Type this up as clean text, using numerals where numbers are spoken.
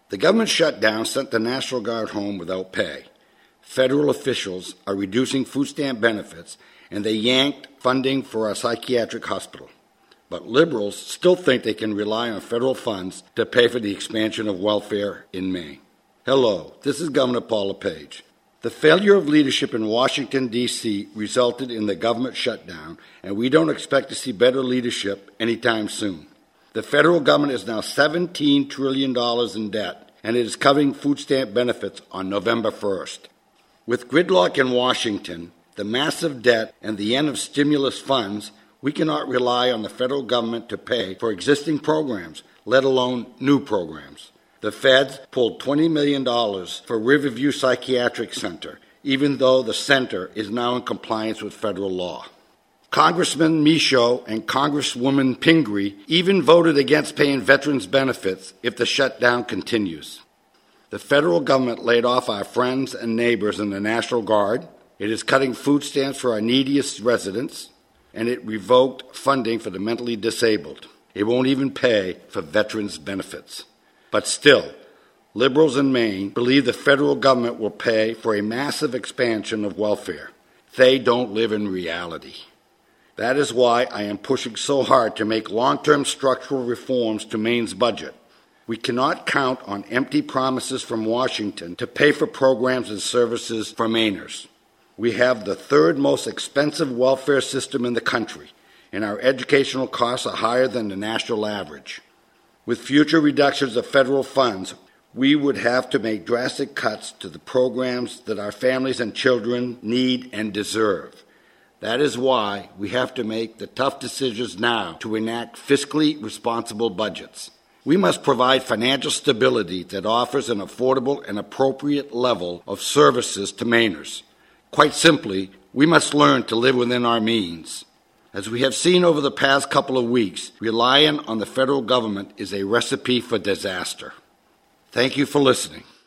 The government shutdown sent the National Guard home without pay. Federal officials are reducing food stamp benefits, and they yanked funding for our psychiatric hospital. But liberals still think they can rely on federal funds to pay for the expansion of welfare in Maine. Hello, this is Governor Paul LePage. The failure of leadership in Washington, D.C. resulted in the government shutdown, and we don't expect to see better leadership anytime soon. The federal government is now $17 trillion in debt, and it is cutting food stamp benefits on November 1st. With gridlock in Washington, the massive debt, and the end of stimulus funds, we cannot rely on the federal government to pay for existing programs, let alone new programs. The feds pulled $20 million for Riverview Psychiatric Center, even though the center is now in compliance with federal law. Congressman Michaud and Congresswoman Pingree even voted against paying veterans benefits if the shutdown continues. The federal government laid off our friends and neighbors in the National Guard. It is cutting food stamps for our neediest residents, and it revoked funding for the mentally disabled. It won't even pay for veterans benefits. But still, liberals in Maine believe the federal government will pay for a massive expansion of welfare. They don't live in reality. That is why I am pushing so hard to make long-term structural reforms to Maine's budget. We cannot count on empty promises from Washington to pay for programs and services for Mainers. We have the third most expensive welfare system in the country, and our educational costs are higher than the national average. With future reductions of federal funds, we would have to make drastic cuts to the programs that our families and children need and deserve. That is why we have to make the tough decisions now to enact fiscally responsible budgets. We must provide financial stability that offers an affordable and appropriate level of services to Mainers. Quite simply, we must learn to live within our means. As we have seen over the past couple of weeks, relying on the federal government is a recipe for disaster. Thank you for listening.